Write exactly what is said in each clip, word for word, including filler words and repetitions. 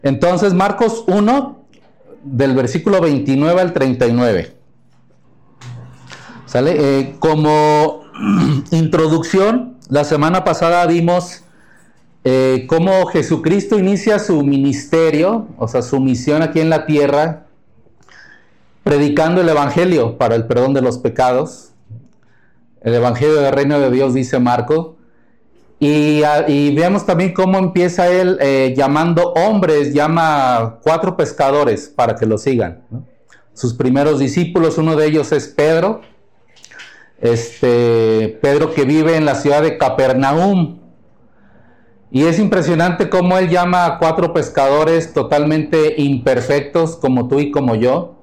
Entonces, Marcos uno, del versículo veintinueve al treinta y nueve. ¿Sale? Eh, como introducción, la semana pasada vimos eh, cómo Jesucristo inicia su ministerio, o sea, su misión aquí en la tierra, predicando el Evangelio para el perdón de los pecados. El Evangelio del Reino de Dios, dice Marco. Y, y veamos también cómo empieza él eh, llamando hombres, llama cuatro pescadores para que lo sigan, ¿no? Sus primeros discípulos, uno de ellos es Pedro. Este, Pedro, que vive en la ciudad de Capernaum. Y es impresionante cómo él llama a cuatro pescadores totalmente imperfectos, como tú y como yo,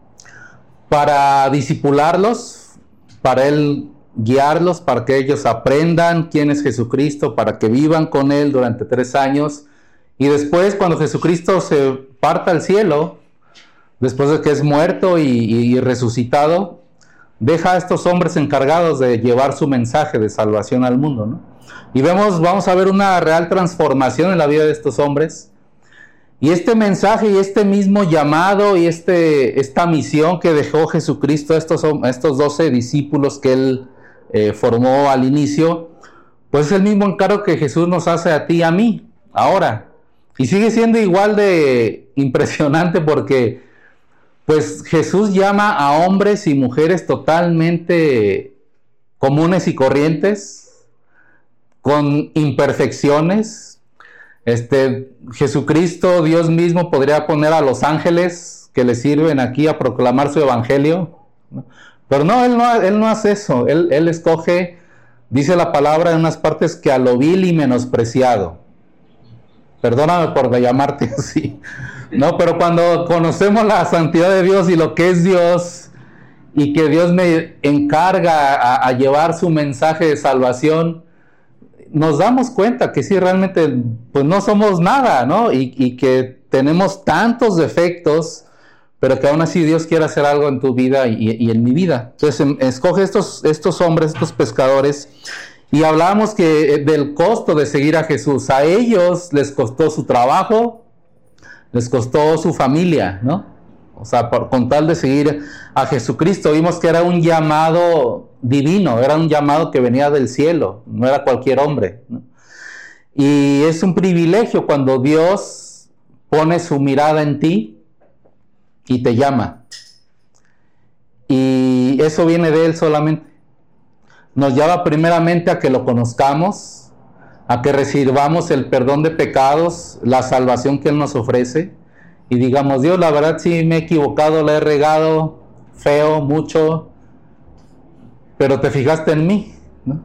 para discipularlos, para él guiarlos, para que ellos aprendan quién es Jesucristo, para que vivan con él durante tres años. Y después, cuando Jesucristo se parta al cielo, después de que es muerto y, y, y resucitado, deja a estos hombres encargados de llevar su mensaje de salvación al mundo, ¿no? Y vemos, vamos a ver una real transformación en la vida de estos hombres. Y este mensaje y este mismo llamado y este, esta misión que dejó Jesucristo a estos, a estos doce discípulos que él eh, formó al inicio, pues es el mismo encargo que Jesús nos hace a ti y a mí ahora. Y sigue siendo igual de impresionante porque pues Jesús llama a hombres y mujeres totalmente comunes y corrientes, con imperfecciones. Este, Jesucristo, Dios mismo, podría poner a los ángeles que le sirven aquí a proclamar su evangelio, ¿no? Pero no, él no, él no hace eso. Él, él escoge, dice la palabra en unas partes, que a lo vil y menospreciado. Perdóname por llamarte así, ¿no? Pero cuando conocemos la santidad de Dios y lo que es Dios, y que Dios me encarga a, a llevar su mensaje de salvación, nos damos cuenta que sí, realmente pues no somos nada, ¿no? Y, y que tenemos tantos defectos, pero que aún así Dios quiere hacer algo en tu vida y, y en mi vida. Entonces escoge estos, estos hombres, estos pescadores, y hablábamos que del costo de seguir a Jesús. A ellos les costó su trabajo, les costó su familia, ¿no? O sea, por, con tal de seguir a Jesucristo, vimos que era un llamado divino, era un llamado que venía del cielo, no era cualquier hombre, ¿no? Y es un privilegio cuando Dios pone su mirada en ti y te llama. Y eso viene de Él solamente. Nos llama primeramente a que lo conozcamos, a que recibamos el perdón de pecados, la salvación que Él nos ofrece, y digamos: Dios, la verdad sí me he equivocado, la he regado feo, mucho, pero te fijaste en mí, ¿no?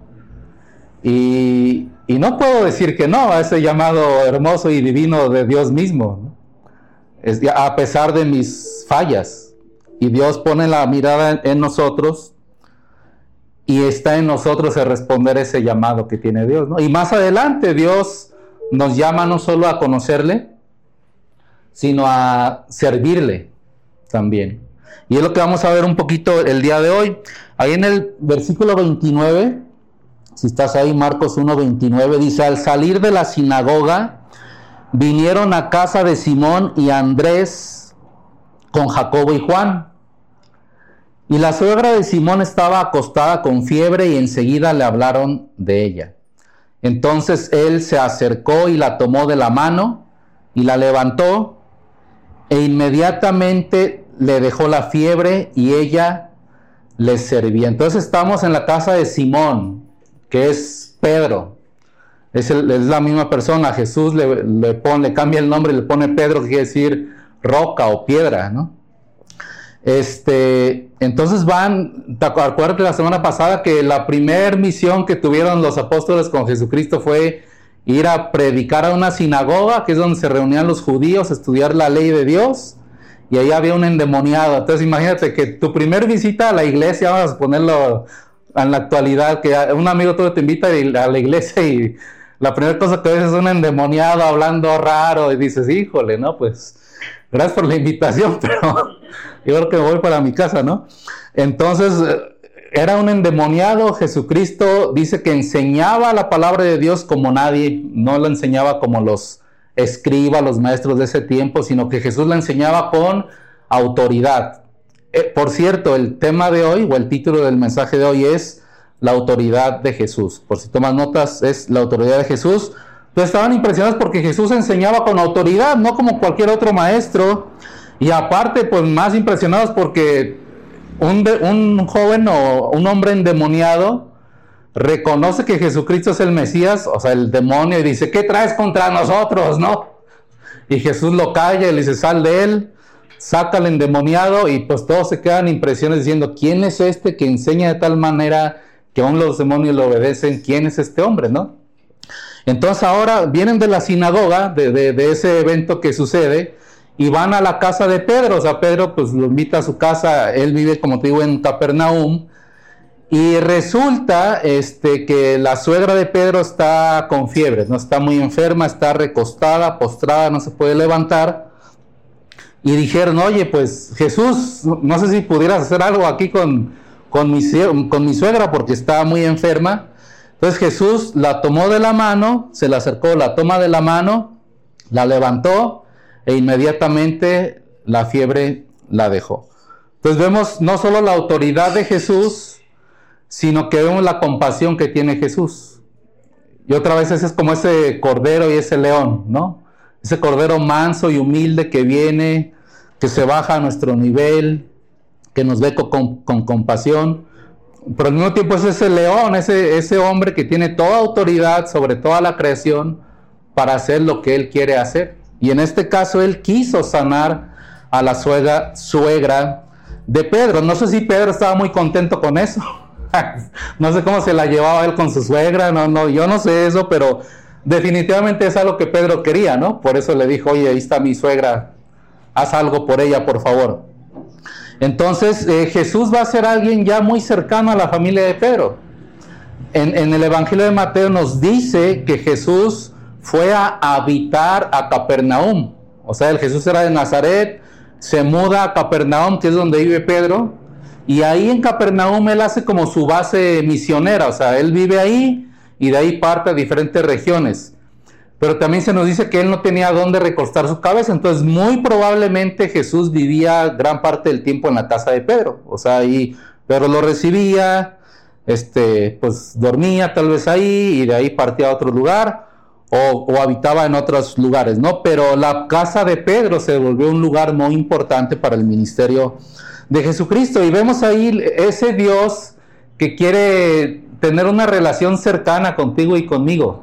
Y, y no puedo decir que no a ese llamado hermoso y divino de Dios mismo, ¿no? Es, a pesar de mis fallas. Y Dios pone la mirada en, en nosotros, y está en nosotros el responder ese llamado que tiene Dios, ¿no? Y más adelante Dios nos llama no solo a conocerle, sino a servirle también. Y es lo que vamos a ver un poquito el día de hoy. Ahí en el versículo veintinueve, si estás ahí, Marcos uno veintinueve, dice: al salir de la sinagoga, vinieron a casa de Simón y Andrés con Jacobo y Juan. Y la suegra de Simón estaba acostada con fiebre, y enseguida le hablaron de ella. Entonces él se acercó y la tomó de la mano y la levantó, e inmediatamente le dejó la fiebre y ella le servía. Entonces estamos en la casa de Simón, que es Pedro. Es, el, es la misma persona. Jesús le, le, pone, le cambia el nombre y le pone Pedro, que quiere decir roca o piedra, ¿no? Este, entonces van, ¿te acuerdas de la semana pasada que la primera misión que tuvieron los apóstoles con Jesucristo fue ir a predicar a una sinagoga, que es donde se reunían los judíos a estudiar la ley de Dios? Y ahí había un endemoniado. Entonces imagínate que tu primer visita a la iglesia, vamos a ponerlo en la actualidad, que un amigo tuyo te invita a la iglesia y la primera cosa que ves es un endemoniado hablando raro, y dices: híjole, no, pues gracias por la invitación, pero yo creo que me voy para mi casa, ¿no? Entonces era un endemoniado. Jesucristo dice que enseñaba la palabra de Dios como nadie, no la enseñaba como los escribas, los maestros de ese tiempo, sino que Jesús la enseñaba con autoridad. Eh, por cierto, el tema de hoy, o el título del mensaje de hoy es la autoridad de Jesús. Por si tomas notas, es la autoridad de Jesús. Entonces estaban impresionados porque Jesús enseñaba con autoridad, no como cualquier otro maestro. Y aparte, pues más impresionados porque un, de, un joven o un hombre endemoniado reconoce que Jesucristo es el Mesías, o sea, el demonio, y dice, ¿qué traes contra nosotros, no? Y Jesús lo calla y le dice, sal de él, saca al endemoniado, y pues todos se quedan impresiones diciendo, ¿quién es este que enseña de tal manera que aún los demonios le obedecen? ¿Quién es este hombre, no? Entonces ahora vienen de la sinagoga, de, de, de ese evento que sucede, y van a la casa de Pedro. O sea, Pedro pues lo invita a su casa, él vive, como te digo, en Capernaum, y resulta este, que la suegra de Pedro está con fiebre, ¿no? Está muy enferma, está recostada, postrada, no se puede levantar, y dijeron, oye, pues Jesús, no sé si pudieras hacer algo aquí con, con, mi, con mi suegra, porque está muy enferma. Entonces Jesús la tomó de la mano, se le acercó, la toma de la mano, la levantó, e inmediatamente la fiebre la dejó. Entonces vemos no solo la autoridad de Jesús, sino que vemos la compasión que tiene Jesús. Y otra vez ese es como ese cordero y ese león, ¿no? Ese cordero manso y humilde que viene, que se baja a nuestro nivel, que nos ve con, con compasión. Pero al mismo tiempo es ese león, ese, ese hombre que tiene toda autoridad sobre toda la creación para hacer lo que él quiere hacer. Y en este caso él quiso sanar a la suegra, suegra de Pedro. No sé si Pedro estaba muy contento con eso. No sé cómo se la llevaba él con su suegra, no, no, yo no sé eso, pero definitivamente es algo que Pedro quería, ¿no? Por eso le dijo, oye, ahí está mi suegra, haz algo por ella, por favor. Entonces eh, Jesús va a ser alguien ya muy cercano a la familia de Pedro. En, en el Evangelio de Mateo nos dice que Jesús fue a habitar a Capernaum. O sea, el Jesús era de Nazaret, se muda a Capernaum, que es donde vive Pedro, y ahí en Capernaum él hace como su base misionera. O sea, él vive ahí y de ahí parte a diferentes regiones. Pero también se nos dice que él no tenía dónde recostar su cabeza, entonces muy probablemente Jesús vivía gran parte del tiempo en la casa de Pedro. O sea, ahí Pedro lo recibía, este, pues dormía tal vez ahí y de ahí partía a otro lugar o, o habitaba en otros lugares, ¿no? Pero la casa de Pedro se volvió un lugar muy importante para el ministerio de Jesucristo, y vemos ahí ese Dios que quiere tener una relación cercana contigo y conmigo.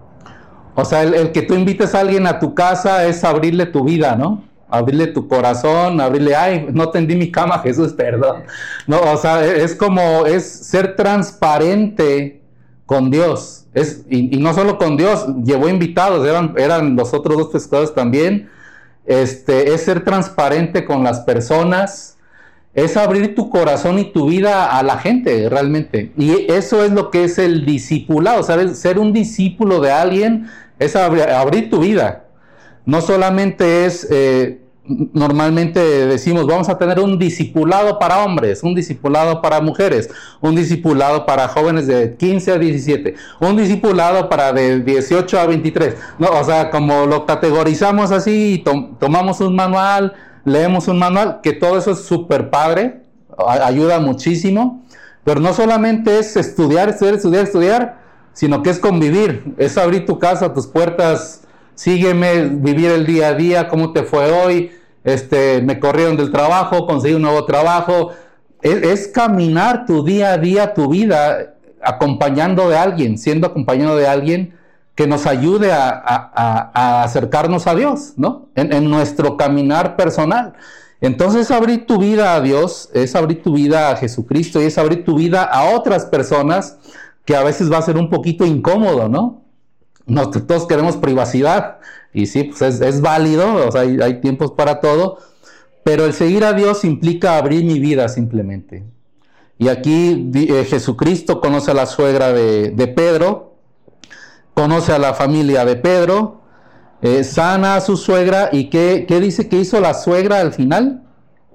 O sea, el, el que tú invites a alguien a tu casa es abrirle tu vida, ¿no? Abrirle tu corazón, abrirle, ay, no tendí mi cama, Jesús, perdón. No, o sea, es como, es ser transparente con Dios. Es, y, y no solo con Dios, llevó invitados, eran, eran los otros dos pescadores también. Este, es ser transparente con las personas, es abrir tu corazón y tu vida a la gente realmente. Y eso es lo que es el discipulado, ¿sabes? Ser un discípulo de alguien es abrir, abrir tu vida. No solamente es, eh, normalmente decimos, vamos a tener un discipulado para hombres, un discipulado para mujeres, un discipulado para jóvenes de quince a diecisiete, un discipulado para de dieciocho a veintitrés. No, o sea, como lo categorizamos así, to- tomamos un manual, leemos un manual, que todo eso es súper padre, ayuda muchísimo, pero no solamente es estudiar, estudiar, estudiar, estudiar, sino que es convivir, es abrir tu casa, tus puertas, sígueme, vivir el día a día, cómo te fue hoy, este, me corrieron del trabajo, conseguí un nuevo trabajo, es, es caminar tu día a día, tu vida, acompañando de alguien, siendo acompañado de alguien que nos ayude a, a, a acercarnos a Dios, ¿no? En, en nuestro caminar personal. Entonces, abrir tu vida a Dios es abrir tu vida a Jesucristo y es abrir tu vida a otras personas, que a veces va a ser un poquito incómodo, ¿no? Nosotros todos queremos privacidad y sí, pues es, es válido, o sea, hay, hay tiempos para todo, pero el seguir a Dios implica abrir mi vida simplemente. Y aquí eh, Jesucristo conoce a la suegra de, de Pedro, conoce a la familia de Pedro, eh, sana a su suegra, y ¿qué, qué dice que hizo la suegra al final?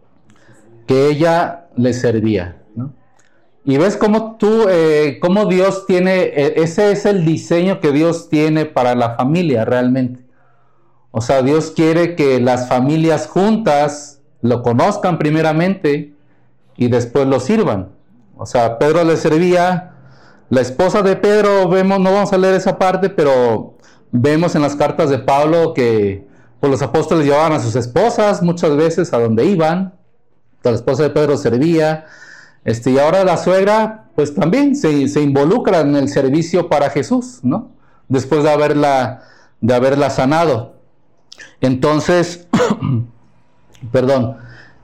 Que ella le servía, ¿no? Y ves cómo tú, eh, cómo Dios tiene, eh, ese es el diseño que Dios tiene para la familia realmente. O sea, Dios quiere que las familias juntas lo conozcan primeramente y después lo sirvan. O sea, Pedro le servía, la esposa de Pedro, vemos, no vamos a leer esa parte, pero vemos en las cartas de Pablo que pues, los apóstoles llevaban a sus esposas muchas veces a donde iban. La esposa de Pedro servía, este, y ahora la suegra, pues también se, se involucra en el servicio para Jesús, ¿no? Después de haberla, de haberla sanado. Entonces, perdón,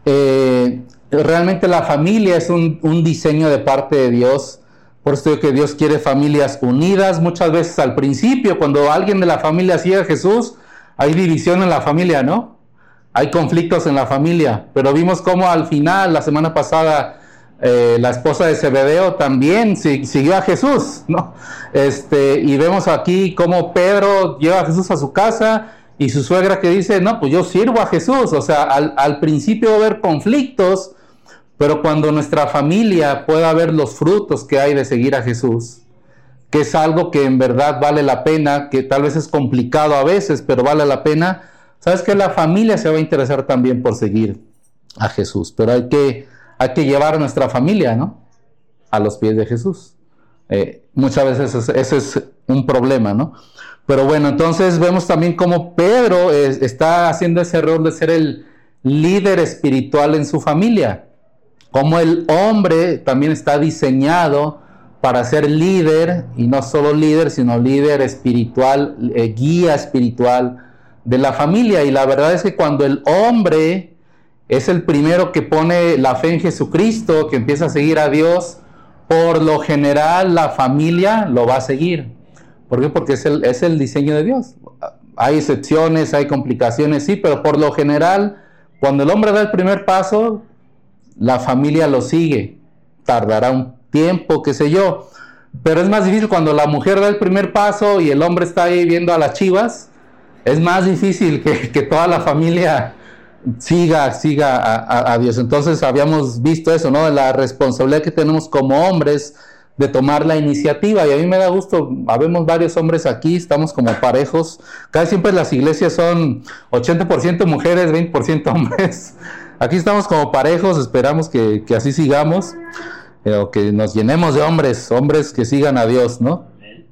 eh, realmente la familia es un, un diseño de parte de Dios. Por eso digo que Dios quiere familias unidas. Muchas veces al principio, cuando alguien de la familia sigue a Jesús, hay división en la familia, ¿no? Hay conflictos en la familia. Pero vimos cómo al final, la semana pasada, eh, la esposa de Zebedeo también si, siguió a Jesús, ¿no? Este, y vemos aquí cómo Pedro lleva a Jesús a su casa y su suegra que dice, no, pues yo sirvo a Jesús. O sea, al, al principio va a haber conflictos, pero cuando nuestra familia pueda ver los frutos que hay de seguir a Jesús, que es algo que en verdad vale la pena, que tal vez es complicado a veces, pero vale la pena, sabes que la familia se va a interesar también por seguir a Jesús, pero hay que, hay que llevar a nuestra familia, ¿no?, a los pies de Jesús. Eh, muchas veces ese, ese es un problema, ¿no? Pero bueno, entonces vemos también cómo Pedro es, está haciendo ese rol de ser el líder espiritual en su familia. Como el hombre también está diseñado para ser líder, y no solo líder, sino líder espiritual, eh, guía espiritual de la familia. Y la verdad es que cuando el hombre es el primero que pone la fe en Jesucristo, que empieza a seguir a Dios, por lo general la familia lo va a seguir. ¿Por qué? Porque es el, es el diseño de Dios. Hay excepciones, hay complicaciones, sí, pero por lo general, cuando el hombre da el primer paso, la familia lo sigue. Tardará un tiempo, qué sé yo, pero es más difícil cuando la mujer da el primer paso y el hombre está ahí viendo a las chivas. Es más difícil que, que toda la familia siga, siga a, a, a Dios. Entonces habíamos visto eso, ¿no? La responsabilidad que tenemos como hombres de tomar la iniciativa, y a mí me da gusto, habemos varios hombres aquí, estamos como parejos. Casi siempre las iglesias son ochenta por ciento mujeres, veinte por ciento hombres. Aquí estamos como parejos, esperamos que, que así sigamos, eh, que nos llenemos de hombres, hombres que sigan a Dios, ¿no?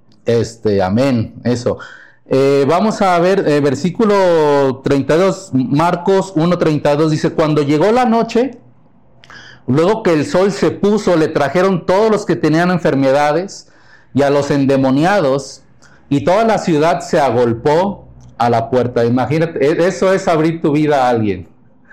Este, amén, eso. Eh, vamos a ver, eh, versículo treinta y dos, Marcos uno treinta y dos, dice, cuando llegó la noche, luego que el sol se puso, le trajeron todos los que tenían enfermedades y a los endemoniados, y toda la ciudad se agolpó a la puerta. Imagínate, eso es abrir tu vida a alguien.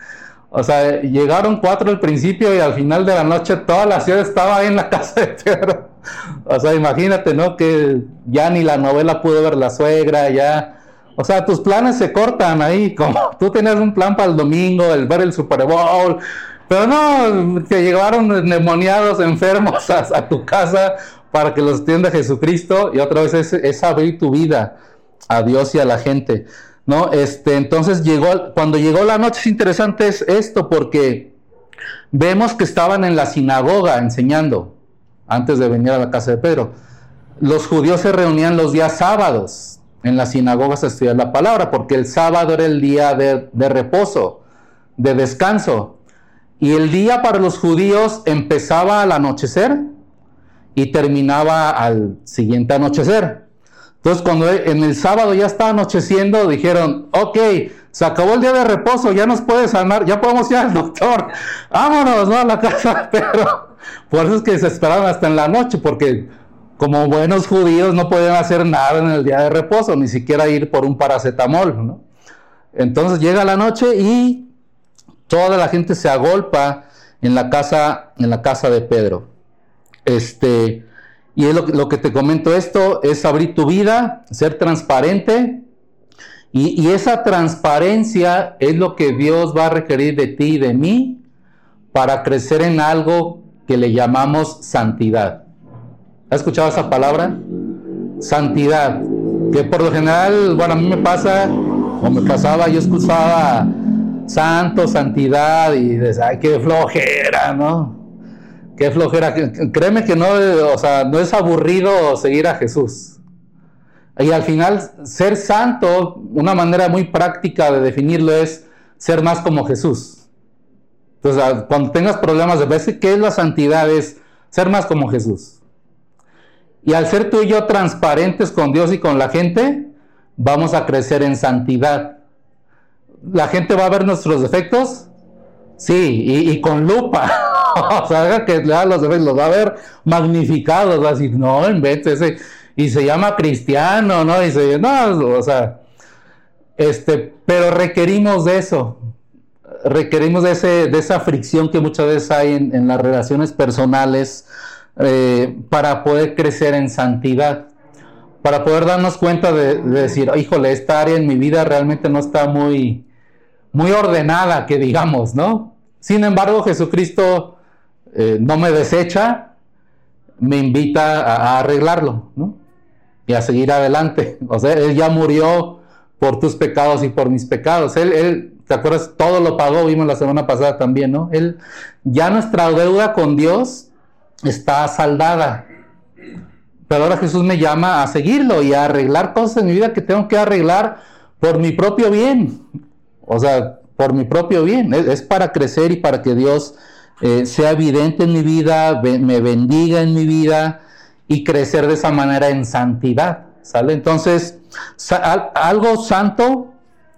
O sea, llegaron cuatro al principio y al final de la noche toda la ciudad estaba ahí en la casa de Pedro. O sea, imagínate, ¿no? Que ya ni la novela pudo ver la suegra, ya... O sea, tus planes se cortan ahí, como tú tenías un plan para el domingo, el ver el Super Bowl, pero no, te llegaron endemoniados, enfermos a, a tu casa para que los atienda Jesucristo, y otra vez es, es abrir tu vida a Dios y a la gente, ¿no? Este, entonces llegó, cuando llegó la noche, es interesante es esto, porque vemos que estaban en la sinagoga enseñando, antes de venir a la casa de Pedro. Los judíos se reunían los días sábados en las sinagogas a estudiar la palabra, porque el sábado era el día de, de reposo, de descanso. Y el día para los judíos empezaba al anochecer y terminaba al siguiente anochecer. Entonces, cuando en el sábado ya estaba anocheciendo, dijeron, ok, se acabó el día de reposo, ya nos puede sanar, ya podemos ir al doctor, vámonos, ¿no?, a la casa. Pero por eso es que se esperaban hasta en la noche, porque como buenos judíos no podían hacer nada en el día de reposo, ni siquiera ir por un paracetamol, ¿no? Entonces llega la noche y toda la gente se agolpa en la casa, en la casa de Pedro. Este, y es lo, lo que te comento, esto es abrir tu vida, ser transparente, y, y esa transparencia es lo que Dios va a requerir de ti y de mí para crecer en algo que le llamamos santidad. ¿Has escuchado esa palabra? Santidad. Que por lo general, bueno, a mí me pasa, o me pasaba, yo escuchaba santo, santidad, y dices, ay, qué flojera, ¿no? Qué flojera. Créeme que no, o sea, no es aburrido seguir a Jesús. Y al final, ser santo, una manera muy práctica de definirlo es ser más como Jesús. Entonces, cuando tengas problemas de veces, ¿qué es la santidad? Es ser más como Jesús. Y al ser tú y yo transparentes con Dios y con la gente, vamos a crecer en santidad. ¿La gente va a ver nuestros defectos? Sí, y, y con lupa. O sea, que los defectos los va a ver magnificados, va a decir, no, en vez de ese... Y se llama cristiano, ¿no? Y se no, o sea, este, pero requerimos de eso, requerimos de, ese, de esa fricción que muchas veces hay en, en las relaciones personales eh, para poder crecer en santidad, para poder darnos cuenta de, de decir, híjole, esta área en mi vida realmente no está muy, muy ordenada, que digamos, ¿no? Sin embargo, Jesucristo eh, no me desecha, me invita a, a arreglarlo, ¿no? Y a seguir adelante. O sea, Él ya murió por tus pecados y por mis pecados. Él, él, ¿te acuerdas? Todo lo pagó, vimos la semana pasada también, ¿no? Él, ya nuestra deuda con Dios está saldada. Pero ahora Jesús me llama a seguirlo y a arreglar cosas en mi vida que tengo que arreglar por mi propio bien. O sea, por mi propio bien. Es, es para crecer y para que Dios eh, sea evidente en mi vida, be, me bendiga en mi vida, y crecer de esa manera en santidad, ¿sale? Entonces, sa- algo santo,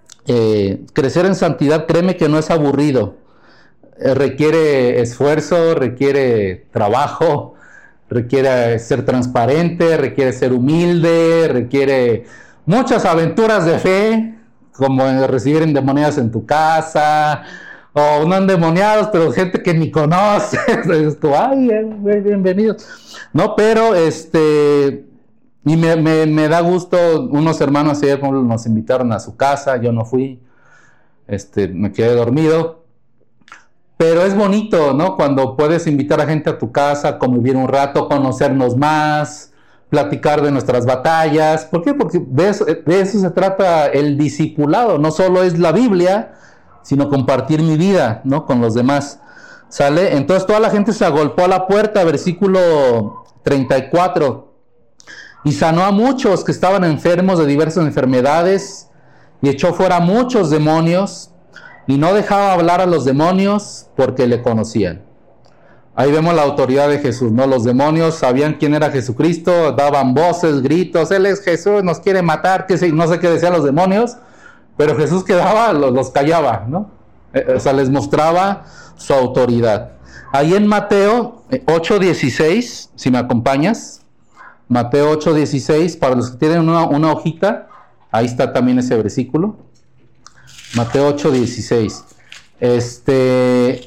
eh, crecer en santidad, créeme que no es aburrido. Eh, requiere esfuerzo, requiere trabajo, requiere ser transparente, requiere ser humilde, requiere muchas aventuras de fe, como recibir endemoniados en tu casa, o no endemoniados, pero gente que ni conoces. Tú, ay, bienvenidos. No, pero este, y me, me, me da gusto, unos hermanos ayer nos invitaron a su casa, yo no fui, este, me quedé dormido, pero es bonito, ¿no? Cuando puedes invitar a gente a tu casa, convivir un rato, conocernos más, platicar de nuestras batallas. ¿Por qué? Porque de eso, de eso se trata el discipulado, no solo es la Biblia, sino compartir mi vida, ¿no? Con los demás. ¿Sale? Entonces toda la gente se agolpó a la puerta, versículo treinta y cuatro. Y sanó a muchos que estaban enfermos de diversas enfermedades, y echó fuera muchos demonios, y no dejaba hablar a los demonios porque le conocían. Ahí vemos la autoridad de Jesús, ¿no? Los demonios sabían quién era Jesucristo, daban voces, gritos, Él es Jesús, nos quiere matar, que no sé qué decían los demonios, pero Jesús quedaba, los, los callaba, ¿no? Eh, o sea, les mostraba su autoridad. Ahí en Mateo ocho dieciséis, si me acompañas, Mateo ocho dieciséis, para los que tienen una, una hojita, ahí está también ese versículo, Mateo ocho dieciséis. Este,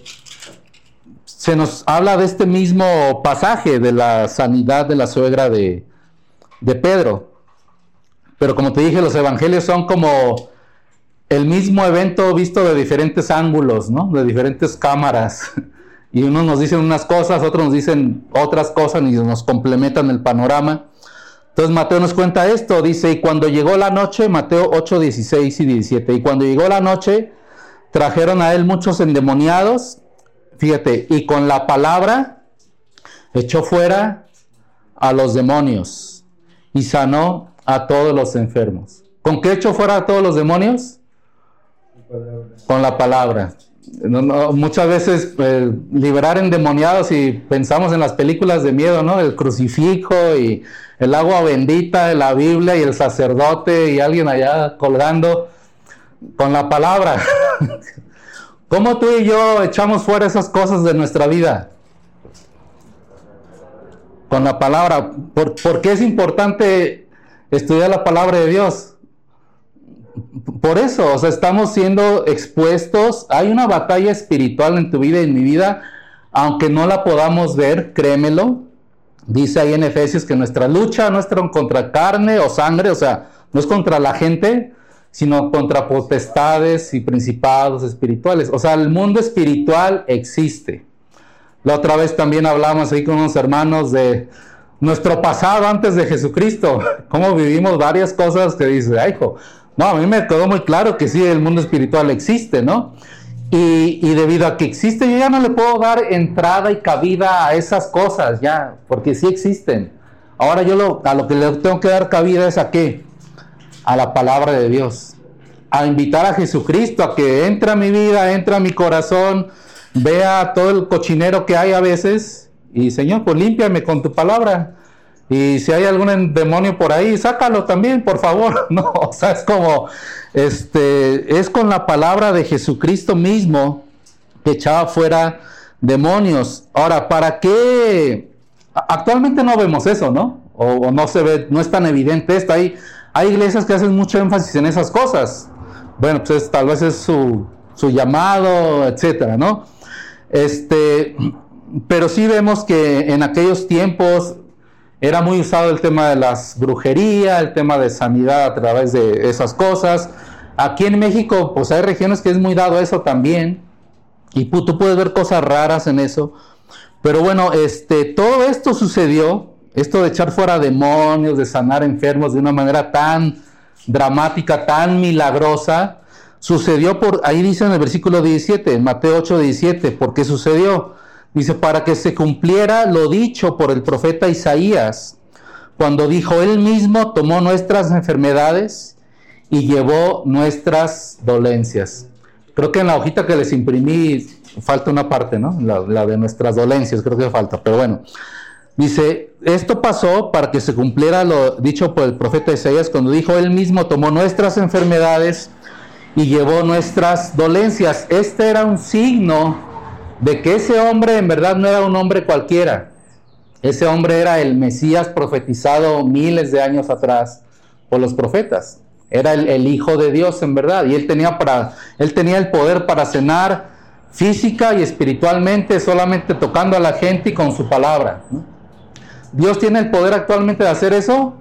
se nos habla de este mismo pasaje de la sanidad de la suegra de, de Pedro, pero como te dije, los evangelios son como el mismo evento visto de diferentes ángulos, ¿no? De diferentes cámaras. Y unos nos dicen unas cosas, otros nos dicen otras cosas y nos complementan el panorama. Entonces Mateo nos cuenta esto, dice, y cuando llegó la noche, Mateo ocho, dieciséis y diecisiete, y cuando llegó la noche, trajeron a él muchos endemoniados, fíjate, y con la palabra echó fuera a los demonios y sanó a todos los enfermos. ¿Con qué echó fuera a todos los demonios? Con la palabra. No, no, muchas veces eh, liberar endemoniados, y pensamos en las películas de miedo, ¿no? El crucifijo y el agua bendita, la Biblia y el sacerdote y alguien allá colgando. Con la palabra. ¿Cómo tú y yo echamos fuera esas cosas de nuestra vida? Con la palabra. ¿Por, ¿por qué es importante estudiar la palabra de Dios? Por eso, o sea, estamos siendo expuestos. Hay una batalla espiritual en tu vida y en mi vida, aunque no la podamos ver, créemelo. Dice ahí en Efesios que nuestra lucha no es contra carne o sangre, o sea, no es contra la gente, sino contra potestades y principados espirituales. O sea, el mundo espiritual existe. La otra vez también hablamos ahí con unos hermanos de nuestro pasado antes de Jesucristo, cómo vivimos varias cosas que dice, ay, hijo, no, a mí me quedó muy claro que sí, el mundo espiritual existe, ¿no? Y, y debido a que existe, yo ya no le puedo dar entrada y cabida a esas cosas, ya, porque sí existen. Ahora yo lo, a lo que le tengo que dar cabida es a qué, a la palabra de Dios, a invitar a Jesucristo a que entre a mi vida, entre a mi corazón, vea todo el cochinero que hay a veces y Señor, pues límpiame con tu palabra. Y si hay algún demonio por ahí, sácalo también, por favor. No, o sea, es como, este, es con la palabra de Jesucristo mismo que echaba fuera demonios. Ahora, ¿para qué? Actualmente no vemos eso, ¿no? O, o no se ve, no es tan evidente esto. Hay, hay iglesias que hacen mucho énfasis en esas cosas. Bueno, pues es, tal vez es su, su llamado, etcétera, ¿no? Este, pero sí vemos que en aquellos tiempos era muy usado el tema de las brujerías, el tema de sanidad a través de esas cosas. Aquí en México, pues hay regiones que es muy dado eso también. Y tú puedes ver cosas raras en eso. Pero bueno, este, todo esto sucedió, esto de echar fuera demonios, de sanar enfermos de una manera tan dramática, tan milagrosa, sucedió por, ahí dice en el versículo diecisiete, en Mateo ocho, diecisiete, ¿por qué sucedió? Dice, para que se cumpliera lo dicho por el profeta Isaías, cuando dijo, él mismo tomó nuestras enfermedades y llevó nuestras dolencias. Creo que en la hojita que les imprimí falta una parte, ¿no? La, la de nuestras dolencias, creo que falta, pero bueno. Dice, esto pasó para que se cumpliera lo dicho por el profeta Isaías, cuando dijo, él mismo tomó nuestras enfermedades y llevó nuestras dolencias. Este era un signo de que ese hombre en verdad no era un hombre cualquiera. Ese hombre era el Mesías profetizado miles de años atrás por los profetas. Era el, el Hijo de Dios en verdad. Y él tenía, para, él tenía el poder para sanar física y espiritualmente solamente tocando a la gente y con su palabra, ¿no? ¿Dios tiene el poder actualmente de hacer eso?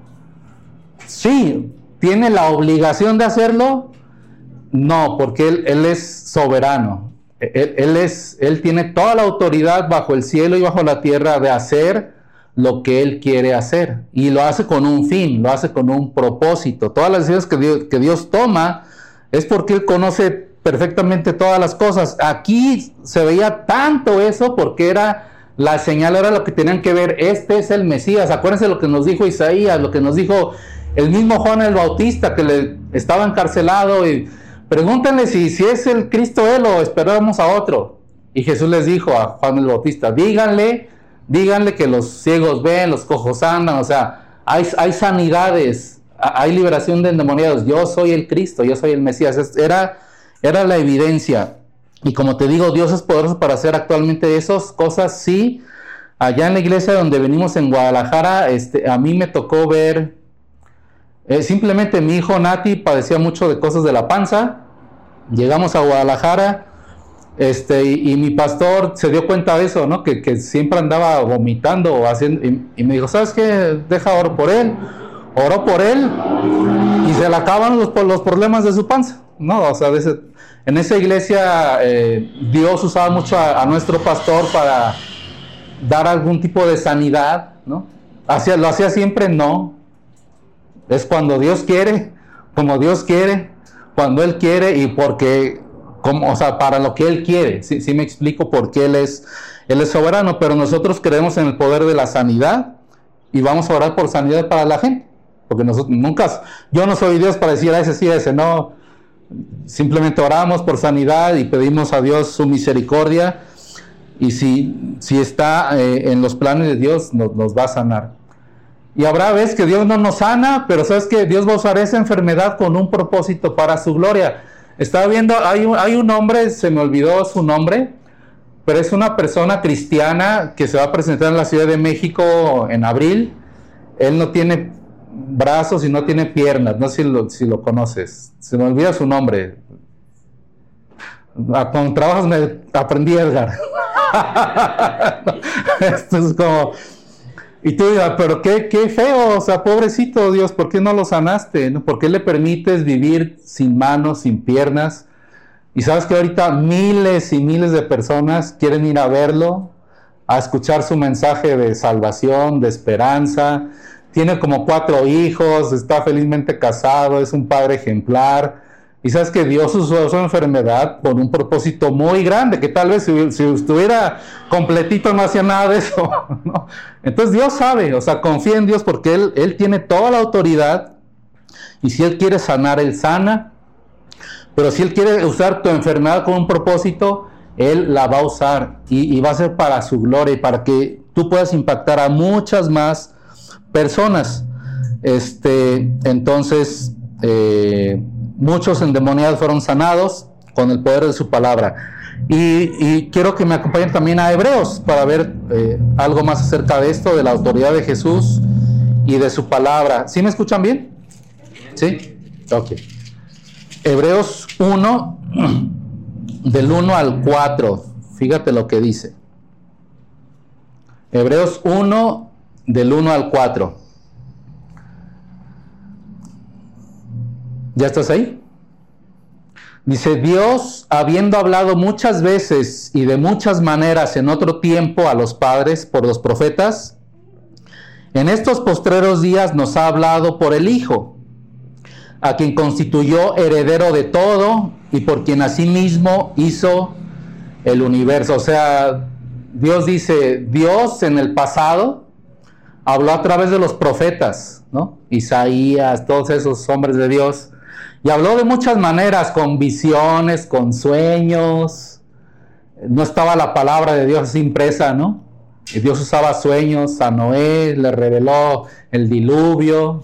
Sí. ¿Tiene la obligación de hacerlo? No, porque Él, él es soberano. Él, él, es, él tiene toda la autoridad bajo el cielo y bajo la tierra de hacer lo que Él quiere hacer. Y lo hace con un fin, lo hace con un propósito. Todas las decisiones que Dios, que Dios toma es porque Él conoce perfectamente todas las cosas. Aquí se veía tanto eso porque era la señal, era lo que tenían que ver. Este es el Mesías. Acuérdense lo que nos dijo Isaías, lo que nos dijo el mismo Juan el Bautista, que le estaba encarcelado y pregúntenle si, si es el Cristo él o esperamos a otro. Y Jesús les dijo a Juan el Bautista, díganle, díganle que los ciegos ven, los cojos andan, o sea, hay, hay sanidades, hay liberación de endemoniados. Yo soy el Cristo, yo soy el Mesías. Era, era la evidencia. Y como te digo, Dios es poderoso para hacer actualmente esas cosas. Sí, allá en la iglesia donde venimos en Guadalajara, este, a mí me tocó ver, eh, simplemente mi hijo Nati padecía mucho de cosas de la panza. Llegamos a Guadalajara, este, y, y mi pastor se dio cuenta de eso, ¿no? Que, que siempre andaba vomitando o haciendo, y, y me dijo, ¿sabes qué? Deja oro por él. Oró por él y se le acaban los, los problemas de su panza, ¿no? O sea, de ese, en esa iglesia eh, Dios usaba mucho a, a nuestro pastor para dar algún tipo de sanidad, ¿no? Hacía, lo hacía siempre, no. Es cuando Dios quiere, como Dios quiere, cuando Él quiere y porque, como, o sea, para lo que Él quiere. Sí, sí me explico por qué Él es, Él es soberano, pero nosotros creemos en el poder de la sanidad y vamos a orar por sanidad para la gente. Porque nosotros nunca, yo no soy Dios para decir a ese sí, a ese no. Simplemente oramos por sanidad y pedimos a Dios su misericordia. Y si, si está eh, en los planes de Dios, nos, nos va a sanar. Y habrá veces que Dios no nos sana, pero sabes que Dios va a usar esa enfermedad con un propósito para su gloria. Estaba viendo, hay un, hay un hombre, se me olvidó su nombre, pero es una persona cristiana que se va a presentar en la Ciudad de México en abril. Él no tiene brazos y no tiene piernas, no sé si lo, si lo conoces, se me olvida su nombre. Con trabajos me aprendí Edgar. Esto es como, y tú digas, pero qué, qué feo, o sea, pobrecito Dios, ¿por qué no lo sanaste? ¿No? ¿Por qué le permites vivir sin manos, sin piernas? Y sabes que ahorita miles y miles de personas quieren ir a verlo, a escuchar su mensaje de salvación, de esperanza. Tiene como cuatro hijos, está felizmente casado, es un padre ejemplar. Y sabes que Dios usó su enfermedad con un propósito muy grande, que tal vez si, si estuviera completito no hacía nada de eso, ¿no? Entonces Dios sabe, o sea, confía en Dios porque Él, Él tiene toda la autoridad, y si Él quiere sanar, Él sana, pero si Él quiere usar tu enfermedad con un propósito, Él la va a usar, y, y va a ser para su gloria, y para que tú puedas impactar a muchas más personas. Este, entonces, eh, muchos endemoniados fueron sanados con el poder de su palabra. Y, y quiero que me acompañen también a Hebreos para ver eh, algo más acerca de esto, de la autoridad de Jesús y de su palabra. ¿Sí me escuchan bien? ¿Sí? Ok. Hebreos uno, del uno al cuatro. Fíjate lo que dice. Hebreos uno, del uno al cuatro. ¿Ya estás ahí? Dice: Dios, habiendo hablado muchas veces y de muchas maneras en otro tiempo a los padres por los profetas, en estos postreros días nos ha hablado por el Hijo, a quien constituyó heredero de todo y por quien asimismo hizo el universo. O sea, Dios dice, Dios en el pasado habló a través de los profetas, ¿no? Isaías, todos esos hombres de Dios. Y habló de muchas maneras, con visiones, con sueños. No estaba la palabra de Dios impresa, ¿no? Y Dios usaba sueños. A Noé le reveló el diluvio.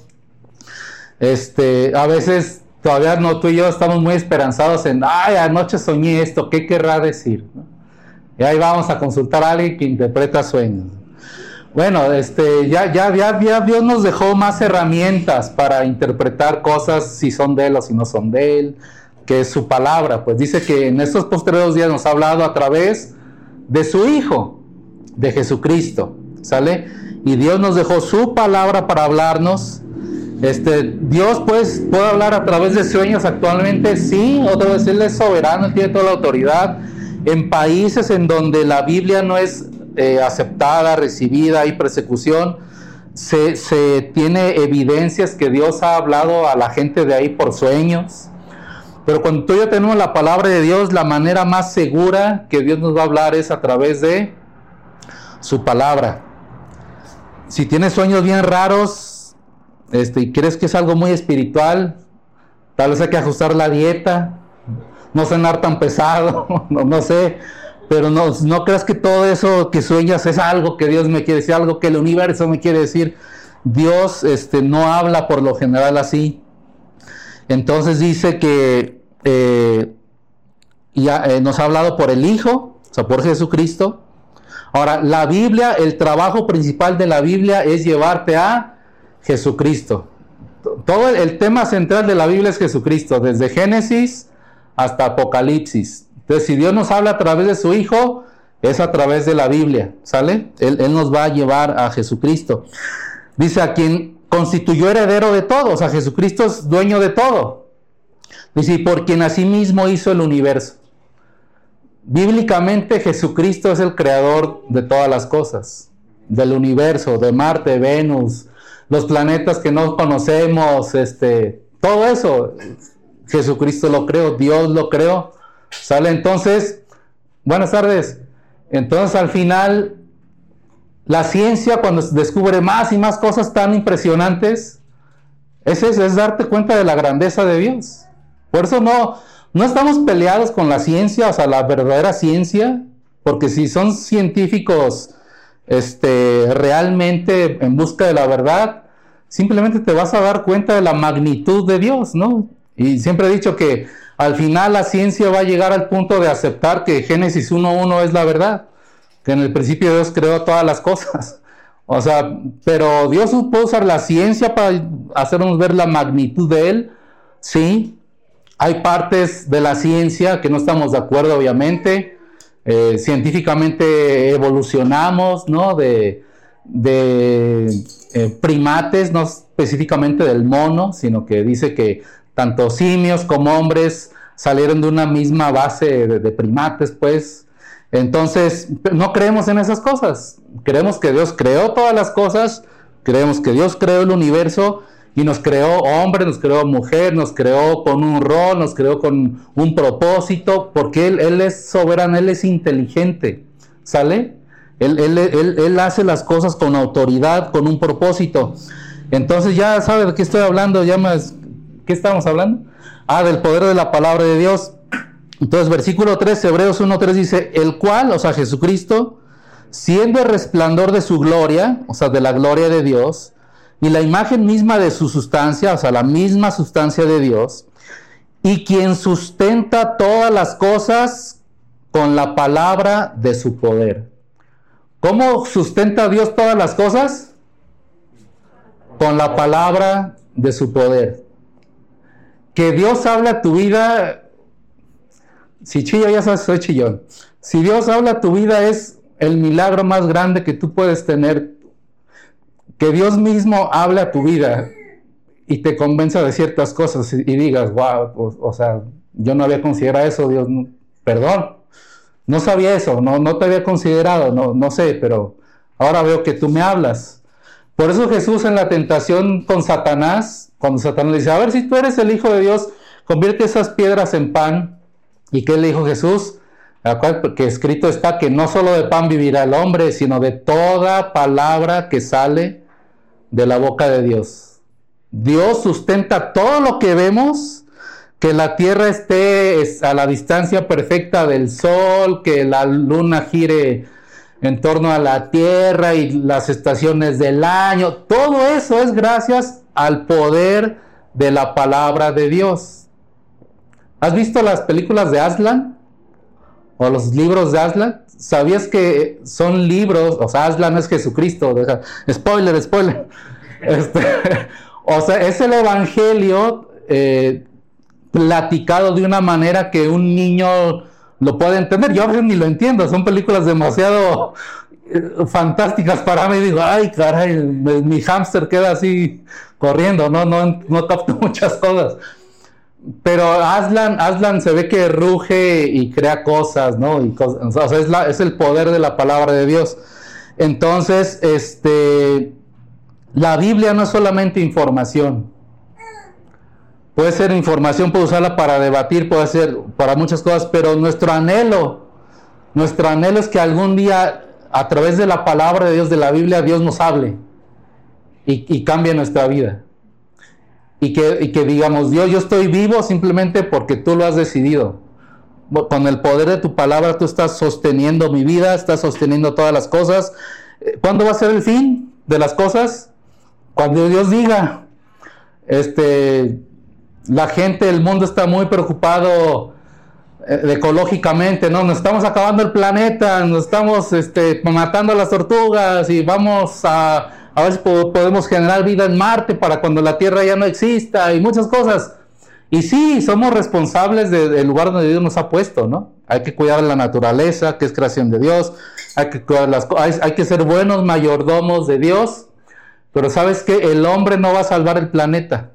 Este, a veces todavía no, tú y yo estamos muy esperanzados en, ay, anoche soñé esto, ¿qué querrá decir? ¿No? Y ahí vamos a consultar a alguien que interpreta sueños. Bueno, este, ya, ya, ya, ya Dios nos dejó más herramientas para interpretar cosas, si son de Él o si no son de Él, que es su palabra. Pues dice que en estos posteriores días nos ha hablado a través de su Hijo, de Jesucristo, ¿sale? Y Dios nos dejó su palabra para hablarnos. Este, Dios pues puede hablar a través de sueños actualmente, sí. Otra vez Él es soberano, Él tiene toda la autoridad. En países en donde la Biblia no es Eh, aceptada, recibida, hay persecución, se, se tiene evidencias que Dios ha hablado a la gente de ahí por sueños. Pero cuando tú y yo tenemos la palabra de Dios, la manera más segura que Dios nos va a hablar es a través de su palabra. Si tienes sueños bien raros, este, y crees que es algo muy espiritual, tal vez hay que ajustar la dieta, no cenar tan pesado, no, no sé. Pero no, no creas que todo eso que sueñas es algo que Dios me quiere decir, algo que el universo me quiere decir. Dios este, no habla por lo general así. Entonces dice que eh, ya, eh, nos ha hablado por el Hijo, o sea, por Jesucristo. Ahora, la Biblia, el trabajo principal de la Biblia es llevarte a Jesucristo. Todo el, el tema central de la Biblia es Jesucristo, desde Génesis hasta Apocalipsis. Entonces, si Dios nos habla a través de su Hijo, es a través de la Biblia, ¿sale? Él, él nos va a llevar a Jesucristo. Dice, a quien constituyó heredero de todo, o sea, Jesucristo es dueño de todo. Dice, y por quien asimismo hizo el universo. Bíblicamente, Jesucristo es el creador de todas las cosas, del universo, de Marte, Venus, los planetas que no conocemos, este, todo eso, Jesucristo lo creó, Dios lo creó. ¿Sale? Entonces, buenas tardes. Entonces, al final, la ciencia, cuando descubre más y más cosas tan impresionantes, es eso, es darte cuenta de la grandeza de Dios. Por eso no, no estamos peleados con la ciencia, o sea, la verdadera ciencia, porque si son científicos este, realmente en busca de la verdad, simplemente te vas a dar cuenta de la magnitud de Dios, ¿no? Y siempre he dicho que al final la ciencia va a llegar al punto de aceptar que Génesis uno uno es la verdad, que en el principio Dios creó todas las cosas. O sea, pero Dios puede usar la ciencia para hacernos ver la magnitud de Él. Sí, hay partes de la ciencia que no estamos de acuerdo, obviamente. Eh, científicamente evolucionamos, ¿no? De, de eh, primates, no específicamente del mono, sino que dice que tanto simios como hombres salieron de una misma base de, de primates, pues. Entonces, no creemos en esas cosas. Creemos que Dios creó todas las cosas, creemos que Dios creó el universo, Y nos creó hombre, nos creó mujer, nos creó con un rol, nos creó con un propósito, porque Él, él es soberano, Él es inteligente, ¿sale? Él, él, él, él hace las cosas con autoridad, con un propósito. Entonces ya sabe de qué estoy hablando, ya más, ¿qué estamos hablando? Ah, del poder de la palabra de Dios. Entonces versículo tres, Hebreos uno tres dice, el cual, o sea Jesucristo, siendo el resplandor de su gloria, o sea de la gloria de Dios, y la imagen misma de su sustancia, o sea la misma sustancia de Dios, y quien sustenta todas las cosas con la palabra de su poder. ¿Cómo sustenta Dios todas las cosas? Con la palabra de su poder. Que Dios habla a tu vida. Si chillo, ya sabes, soy chillón. Si Dios habla a tu vida es el milagro más grande que tú puedes tener. Que Dios mismo hable a tu vida y te convenza de ciertas cosas y, y digas, wow, o, o sea, yo no había considerado eso, Dios, no, perdón, no sabía eso, no, no te había considerado, no, no sé, pero ahora veo que tú me hablas. Por eso Jesús en la tentación con Satanás, cuando Satanás le dice, a ver si tú eres el Hijo de Dios, convierte esas piedras en pan. ¿Y qué le dijo Jesús? Que escrito está que no solo de pan vivirá el hombre, sino de toda palabra que sale de la boca de Dios. Dios sustenta todo lo que vemos, que la tierra esté a la distancia perfecta del sol, que la luna gire en torno a la tierra y las estaciones del año. Todo eso es gracias al poder de la palabra de Dios. ¿Has visto las películas de Aslan? ¿O los libros de Aslan? ¿Sabías que son libros? O sea, Aslan es Jesucristo. Deja, spoiler, spoiler. Este, o sea, es el evangelio eh, platicado de una manera que un niño lo puede entender. Yo a veces ni lo entiendo. Son películas demasiado eh, fantásticas para mí. Digo, ay, caray, mi, mi hámster queda así corriendo. No, no, no capto muchas cosas. Pero Aslan, Aslan se ve que ruge y crea cosas, ¿no? Y cosas, o sea, es, la, es el poder de la palabra de Dios. Entonces, este, la Biblia no es solamente información. Puede ser información, puede usarla para debatir, puede ser para muchas cosas, pero nuestro anhelo, nuestro anhelo es que algún día, a través de la palabra de Dios, de la Biblia, Dios nos hable y, y cambie nuestra vida. Y que, y que digamos, Dios, yo estoy vivo simplemente porque tú lo has decidido. Con el poder de tu palabra tú estás sosteniendo mi vida, estás sosteniendo todas las cosas. ¿Cuándo va a ser el fin de las cosas? Cuando Dios diga. Este, la gente, el mundo está muy preocupado eh, ecológicamente, ¿no? Nos estamos acabando el planeta, nos estamos este, matando a las tortugas y vamos a... A ver si podemos generar vida en Marte para cuando la Tierra ya no exista y muchas cosas. Y sí, somos responsables de, del lugar donde Dios nos ha puesto, ¿no? Hay que cuidar la naturaleza, que es creación de Dios. Hay que cuidar las hay, hay que ser buenos mayordomos de Dios. Pero ¿sabes qué? El hombre no va a salvar el planeta.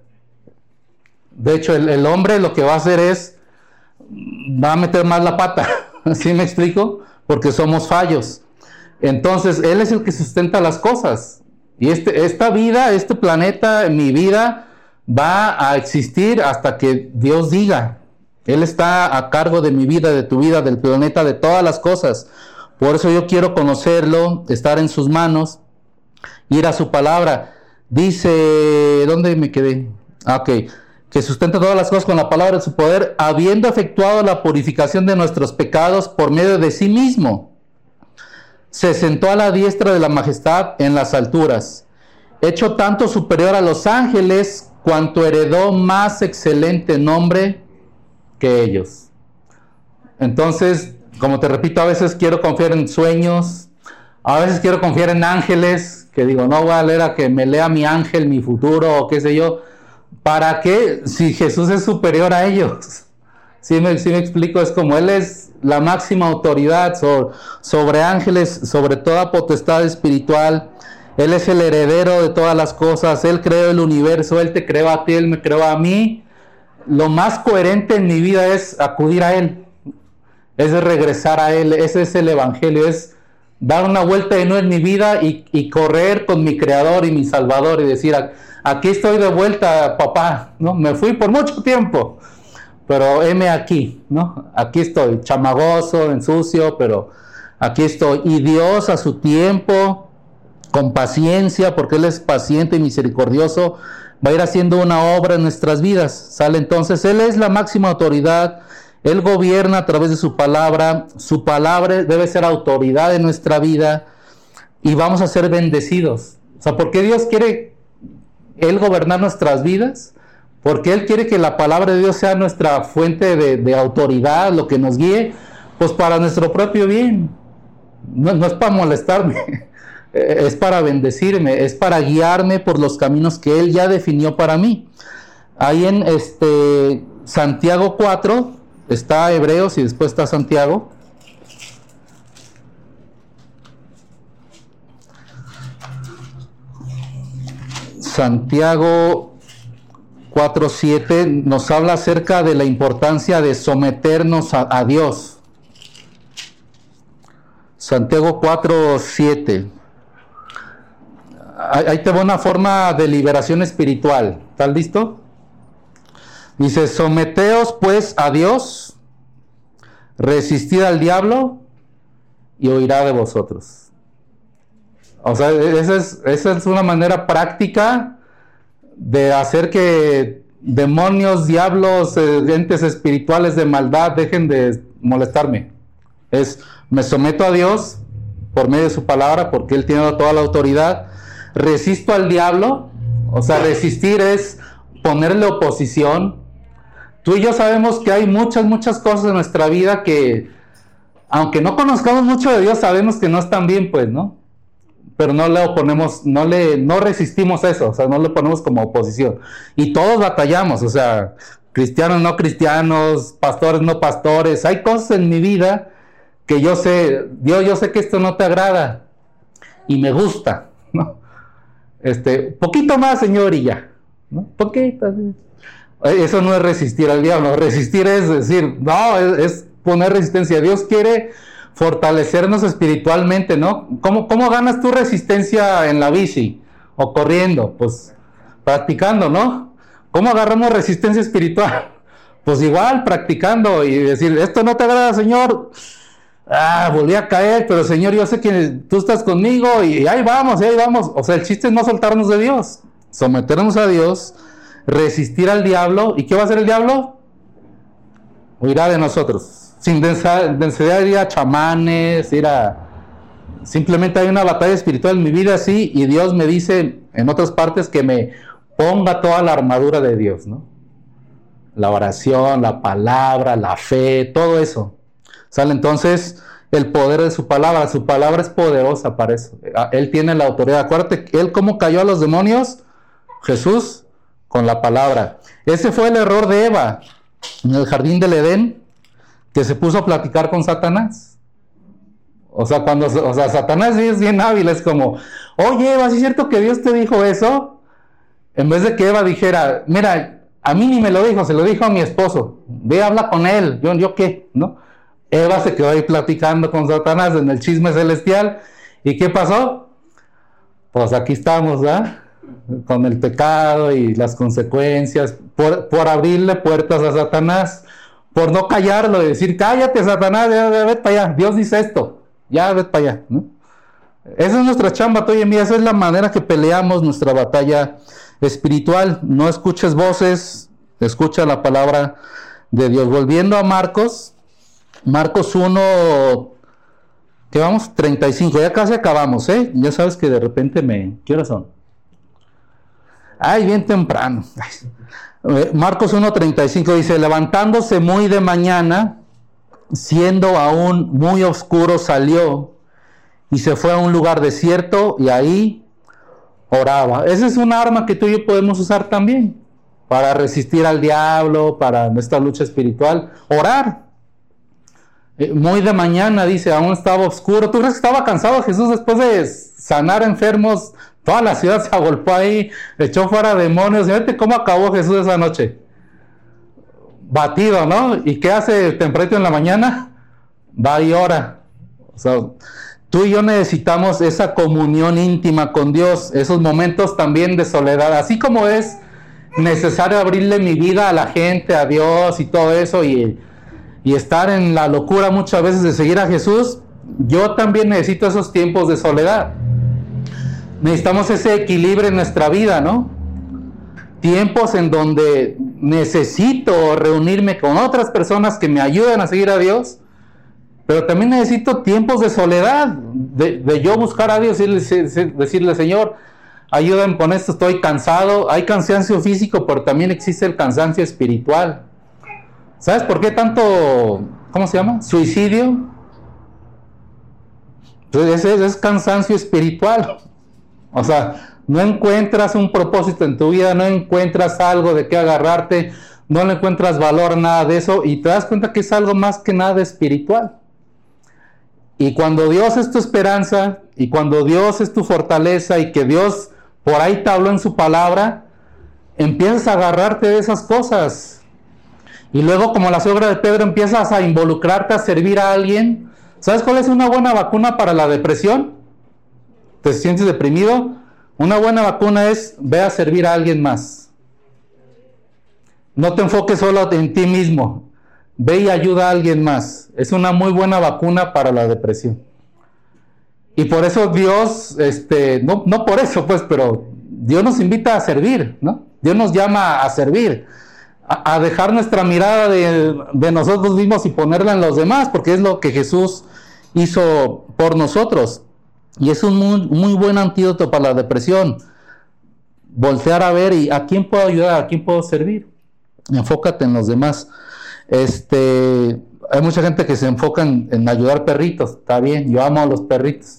De hecho, el, el hombre lo que va a hacer es, va a meter más la pata. ¿Sí me explico? Porque somos fallos. Entonces, Él es el que sustenta las cosas. Y este, esta vida, este planeta, mi vida, va a existir hasta que Dios diga. Él está a cargo de mi vida, de tu vida, del planeta, de todas las cosas. Por eso yo quiero conocerlo, estar en sus manos, ir a su palabra. Dice, ¿dónde me quedé? Ah, ok. Que sustenta todas las cosas con la palabra de su poder, habiendo efectuado la purificación de nuestros pecados por medio de sí mismo. Se sentó a la diestra de la majestad en las alturas, hecho tanto superior a los ángeles, cuanto heredó más excelente nombre que ellos. Entonces, como te repito, a veces quiero confiar en sueños, a veces quiero confiar en ángeles, que digo, no voy a leer a que me lea mi ángel, mi futuro, o qué sé yo. ¿Para qué? Si Jesús es superior a ellos. ¿Sí me, sí me explico? Es como Él es la máxima autoridad sobre, sobre ángeles, sobre toda potestad espiritual. Él es el heredero de todas las cosas. Él creó el universo, Él te creó a ti, Él me creó a mí. Lo más coherente en mi vida es acudir a Él, es regresar a Él. Ese es el evangelio, es dar una vuelta de nuevo en mi vida y, y correr con mi creador y mi salvador y decir, aquí estoy de vuelta, papá, ¿no? Me fui por mucho tiempo, pero heme aquí, ¿no? Aquí estoy, chamagoso, en sucio, pero aquí estoy. Y Dios a su tiempo, con paciencia, porque Él es paciente y misericordioso, va a ir haciendo una obra en nuestras vidas, ¿sale? Entonces, Él es la máxima autoridad, Él gobierna a través de su palabra, su palabra debe ser autoridad en nuestra vida, y vamos a ser bendecidos. O sea, ¿por qué Dios quiere Él gobernar nuestras vidas? Porque Él quiere que la palabra de Dios sea nuestra fuente de, de autoridad, lo que nos guíe, pues para nuestro propio bien. No, no es para molestarme, es para bendecirme, es para guiarme por los caminos que Él ya definió para mí. Ahí en este Santiago cuatro, está Hebreos y después está Santiago. Santiago cuatro siete nos habla acerca de la importancia de someternos a, a Dios. Santiago cuatro siete. Ahí te va una forma de liberación espiritual. ¿Estás listo? Dice, someteos pues a Dios, resistid al diablo y huirá de vosotros. O sea, esa es, esa es una manera práctica de hacer que demonios, diablos, eh, entes espirituales de maldad dejen de molestarme. Es, me someto a Dios por medio de su palabra, porque Él tiene toda la autoridad. Resisto al diablo, o sea, resistir es ponerle oposición. Tú y yo sabemos que hay muchas, muchas cosas en nuestra vida que, aunque no conozcamos mucho de Dios, sabemos que no están bien, pues, ¿no? Pero no le oponemos, no le, no resistimos eso, o sea, no le ponemos como oposición. Y todos batallamos, o sea, cristianos, no cristianos, pastores, no pastores. Hay cosas en mi vida que yo sé, Dios, yo sé que esto no te agrada y me gusta, ¿no? Este, poquito más, Señor, y ya, ¿no? Poquito. Eso no es resistir al diablo. Resistir es decir, no, es, es poner resistencia. Dios quiere fortalecernos espiritualmente, ¿no? ¿Cómo, ¿Cómo ganas tu resistencia en la bici o corriendo? Pues practicando, ¿no? ¿Cómo agarramos resistencia espiritual? Pues igual, practicando y decir, esto no te agrada, Señor. Ah, volví a caer, pero Señor, yo sé que tú estás conmigo y ahí vamos, y ahí vamos. O sea, el chiste es no soltarnos de Dios, someternos a Dios, resistir al diablo. ¿Y qué va a hacer el diablo? Huirá de nosotros. Sin necesidad de ir a chamanes, ir a... Simplemente hay una batalla espiritual en mi vida, sí, y Dios me dice en otras partes que me ponga toda la armadura de Dios, ¿no? La oración, la palabra, la fe, todo eso. ¿Sale? Entonces, el poder de su palabra, su palabra es poderosa para eso. Él tiene la autoridad. Acuérdate, Él cómo cayó a los demonios, Jesús, con la palabra. Ese fue el error de Eva en el jardín del Edén, que se puso a platicar con Satanás. O sea, cuando, o sea, Satanás es bien hábil, es como, oye, Eva, ¿sí es cierto que Dios te dijo eso? En vez de que Eva dijera, mira, a mí ni me lo dijo, se lo dijo a mi esposo, ve, habla con él, yo, yo qué, ¿no? Eva se quedó ahí platicando con Satanás en el chisme celestial. ¿Y qué pasó? Pues aquí estamos, ¿verdad? Con el pecado y las consecuencias, por, por abrirle puertas a Satanás, por no callarlo y decir, cállate, Satanás, ya, ya, vete para allá, Dios dice esto, ya vete para allá, ¿no? Esa es nuestra chamba hoy en día, esa es la manera que peleamos nuestra batalla espiritual. No escuches voces, escucha la palabra de Dios. Volviendo a Marcos, Marcos uno, ¿qué vamos? treinta y cinco, ya casi acabamos, ¿eh? Ya sabes que de repente me... ¿Qué horas son? Ay, bien temprano. Marcos uno, treinta y cinco dice, levantándose muy de mañana, siendo aún muy oscuro, salió y se fue a un lugar desierto y ahí oraba. Esa es un arma que tú y yo podemos usar también para resistir al diablo, para nuestra lucha espiritual, orar. Muy de mañana, dice, aún estaba oscuro. ¿Tú crees que estaba cansado Jesús después de sanar enfermos? Toda la ciudad se agolpó ahí, echó fuera demonios. Fíjate cómo acabó Jesús esa noche. Batido, ¿no? ¿Y qué hace tempranito en la mañana? Va y ora. O sea, tú y yo necesitamos esa comunión íntima con Dios, esos momentos también de soledad, así como es necesario abrirle mi vida a la gente, a Dios y todo eso, y, y estar en la locura muchas veces de seguir a Jesús. Yo también necesito esos tiempos de soledad. Necesitamos ese equilibrio en nuestra vida, ¿no? Tiempos en donde necesito reunirme con otras personas que me ayuden a seguir a Dios, pero también necesito tiempos de soledad, de, de yo buscar a Dios y decirle, decirle, Señor, ayúdame con esto, estoy cansado. Hay cansancio físico, pero también existe el cansancio espiritual. ¿Sabes por qué tanto, cómo se llama? Suicidio. Entonces ese es cansancio espiritual. O sea, no encuentras un propósito en tu vida, no encuentras algo de qué agarrarte, no le encuentras valor, nada de eso, y te das cuenta que es algo más que nada espiritual. Y cuando Dios es tu esperanza, y cuando Dios es tu fortaleza, y que Dios por ahí te habló en su palabra, empiezas a agarrarte de esas cosas. Y luego, como la suegra de Pedro, empiezas a involucrarte a servir a alguien. ¿Sabes cuál es una buena vacuna para la depresión? ¿Te sientes deprimido? Una buena vacuna es, ve a servir a alguien más. No te enfoques solo en ti mismo. Ve y ayuda a alguien más. Es una muy buena vacuna para la depresión. Y por eso Dios, este, no, no por eso pues, pero Dios nos invita a servir, ¿no? Dios nos llama a servir, a, a dejar nuestra mirada de, de nosotros mismos y ponerla en los demás, porque es lo que Jesús hizo por nosotros. Y es un muy, muy buen antídoto para la depresión. Voltear a ver y a quién puedo ayudar, a quién puedo servir. Enfócate en los demás. Este, hay mucha gente que se enfoca en, en ayudar perritos. Está bien, yo amo a los perritos.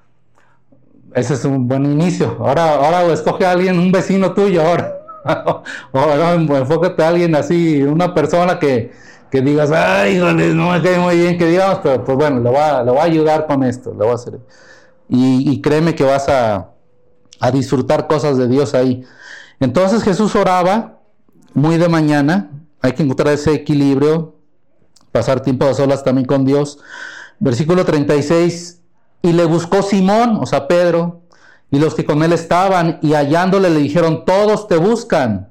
Ese es un buen inicio. Ahora, ahora escoge a alguien, un vecino tuyo ahora. Ahora enfócate a alguien así, una persona que, que digas, ay, híjole, no me cae muy bien, que digamos, pero pues bueno, le voy a, le voy a ayudar con esto, le voy a hacer. Y, y créeme que vas a, a disfrutar cosas de Dios ahí. Entonces Jesús oraba muy de mañana. Hay que encontrar ese equilibrio, pasar tiempo a solas también con Dios. Versículo treinta y seis, y le buscó Simón, o sea Pedro, y los que con él estaban, y hallándole le dijeron, todos te buscan.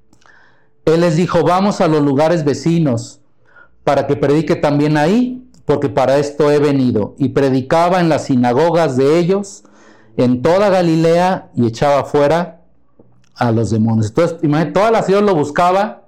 Él les dijo, vamos a los lugares vecinos, para que predique también ahí, porque para esto he venido. Y predicaba en las sinagogas de ellos, en toda Galilea, y echaba fuera a los demonios. Entonces, imagínate, toda la ciudad lo buscaba.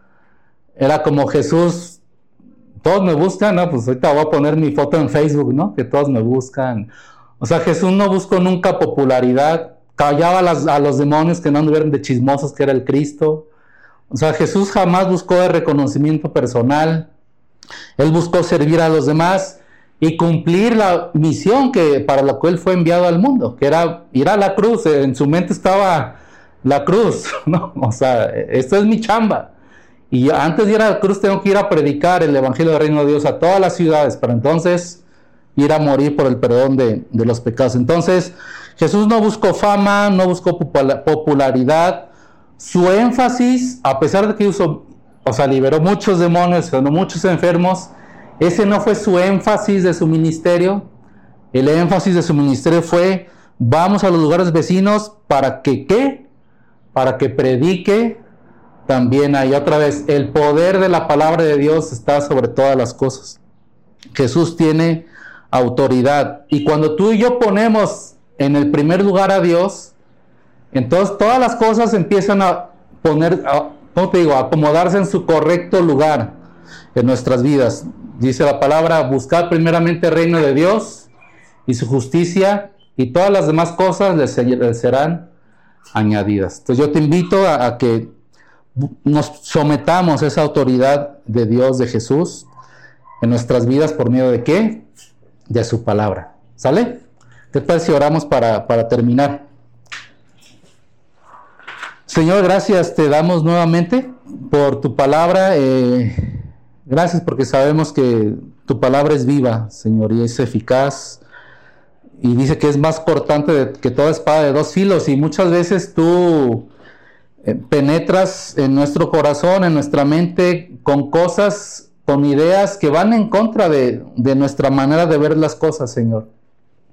Era como Jesús, todos me buscan, ¿no? Pues ahorita voy a poner mi foto en Facebook, ¿no? Que todos me buscan. O sea, Jesús no buscó nunca popularidad, callaba a, las, a los demonios que no anduvieran de chismosos, que era el Cristo. O sea, Jesús jamás buscó el reconocimiento personal. Él buscó servir a los demás y cumplir la misión que, para la cual fue enviado al mundo, que era ir a la cruz. En su mente estaba la cruz, ¿no? O sea, esto es mi chamba. Y antes de ir a la cruz tengo que ir a predicar el Evangelio del Reino de Dios a todas las ciudades, para entonces ir a morir por el perdón de, de los pecados. Entonces, Jesús no buscó fama, no buscó popularidad. Su énfasis, a pesar de que usó, o sea, liberó muchos demonios, sanó muchos enfermos, ese no fue su énfasis de su ministerio. El énfasis de su ministerio fue, vamos a los lugares vecinos para que, ¿qué? Para que predique también ahí. Otra vez, el poder de la palabra de Dios está sobre todas las cosas. Jesús tiene autoridad. Y cuando tú y yo ponemos en el primer lugar a Dios, entonces todas las cosas empiezan a poner, a, ¿cómo te digo?, a acomodarse en su correcto lugar en nuestras vidas. Dice la palabra, buscar primeramente el reino de Dios y su justicia, y todas las demás cosas les, les serán añadidas. Entonces yo te invito a, a que nos sometamos a esa autoridad de Dios, de Jesús, en nuestras vidas. ¿Por medio de qué? De su palabra. ¿Sale? ¿Qué tal si oramos para, para terminar? Señor, gracias te damos nuevamente por tu palabra. Eh, gracias porque sabemos que tu palabra es viva, Señor, y es eficaz. Y dice que es más cortante de, que toda espada de dos filos. Y muchas veces tú eh, penetras en nuestro corazón, en nuestra mente, con cosas, con ideas que van en contra de, de nuestra manera de ver las cosas, Señor.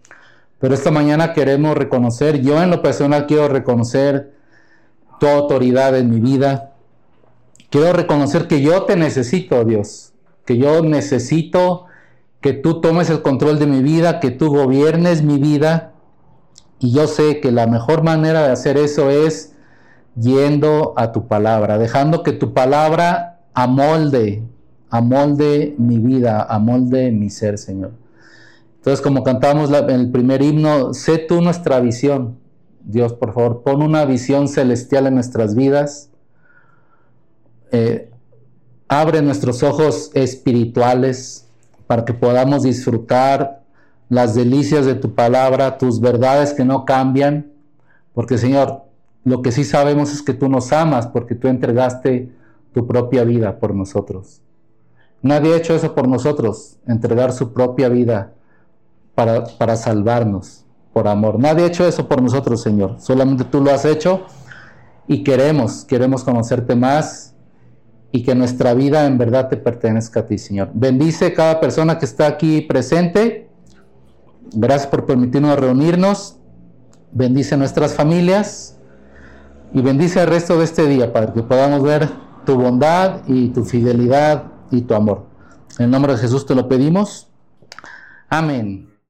Pero esta mañana queremos reconocer, yo en lo personal quiero reconocer tu autoridad en mi vida. Quiero reconocer que yo te necesito, Dios, que yo necesito que tú tomes el control de mi vida, que tú gobiernes mi vida. Y yo sé que la mejor manera de hacer eso es yendo a tu palabra, dejando que tu palabra amolde, amolde mi vida, amolde mi ser, Señor. Entonces, como cantamos la, el primer himno, sé tú nuestra visión. Dios, por favor, pon una visión celestial en nuestras vidas. Eh, abre nuestros ojos espirituales para que podamos disfrutar las delicias de tu palabra, tus verdades que no cambian. Porque, Señor, lo que sí sabemos es que tú nos amas porque tú entregaste tu propia vida por nosotros. Nadie ha hecho eso por nosotros, entregar su propia vida para, para salvarnos por amor. Nadie ha hecho eso por nosotros, Señor. Solamente tú lo has hecho y queremos, queremos conocerte más y que nuestra vida en verdad te pertenezca a ti, Señor. Bendice cada persona que está aquí presente. Gracias por permitirnos reunirnos. Bendice nuestras familias y bendice el resto de este día, Padre, que podamos ver tu bondad y tu fidelidad y tu amor. En el nombre de Jesús te lo pedimos. Amén.